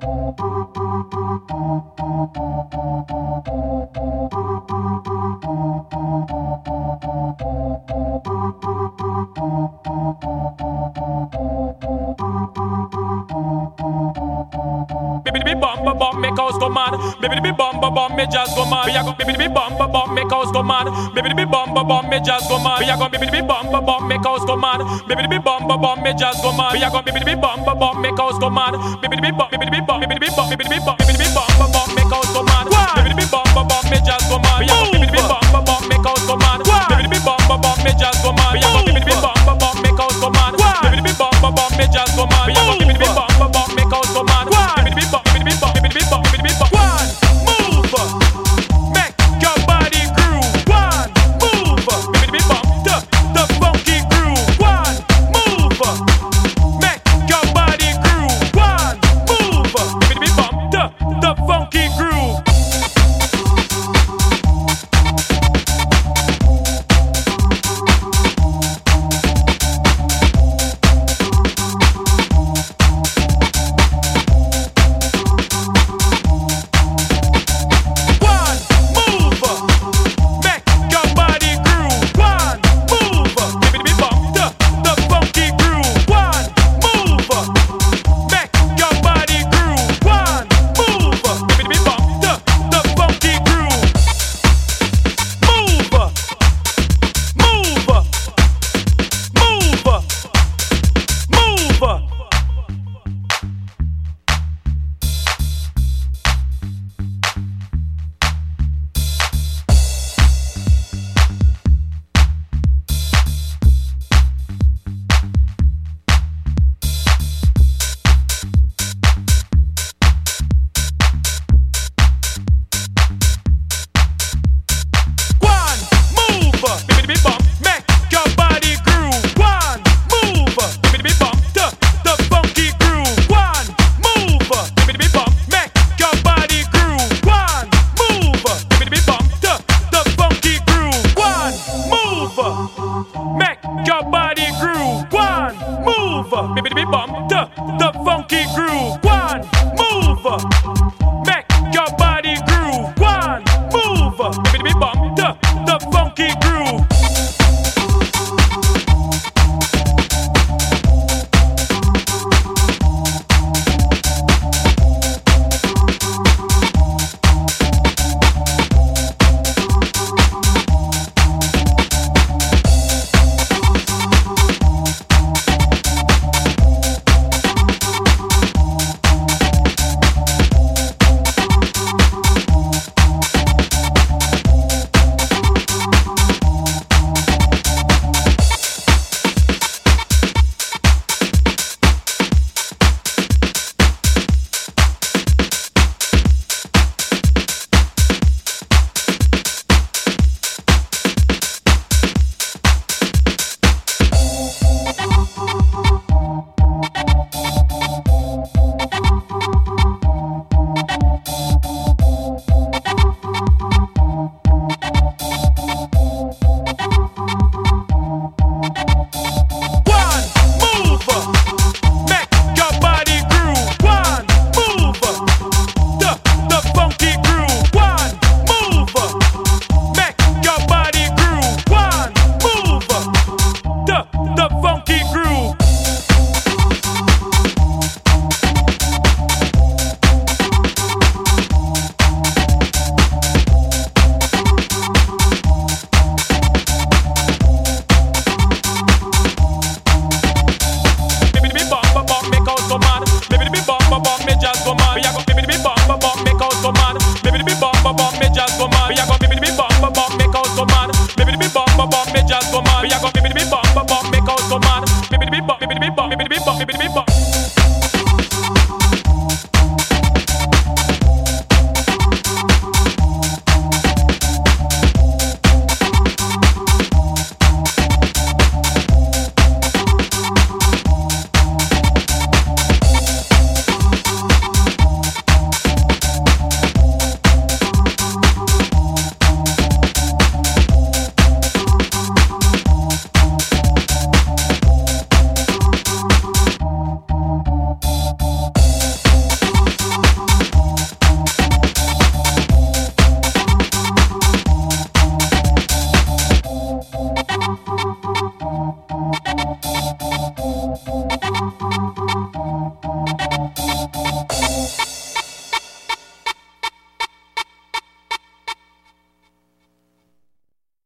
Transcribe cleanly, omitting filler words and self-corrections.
Baby bum bum bum make house go mad. Baby bum bum bum make jazz go mad. We a go baby bum bum bum make house go mad. Baby bum bum bum make jazz go mad. We a go baby bum bum bum make house go mad. Baby bum bum bum make jazz go mad. We a go baby bum bum bum make house go mad. Baby bum baby bum baby bum baby bum bum bum make house go mad. Baby bum bum bum make jazz go mad. We a go baby bum bum bum make house go mad. Baby bum bum bum make jazz go mad. We a go baby bum bum bum make house go mad. Baby bum bum bum make jazz go mad. We a go baby bum bum bum make house go mad. Baby bum one move, make your body groove. One move, the funky groove. One move, make your body groove. One move, the funky groove.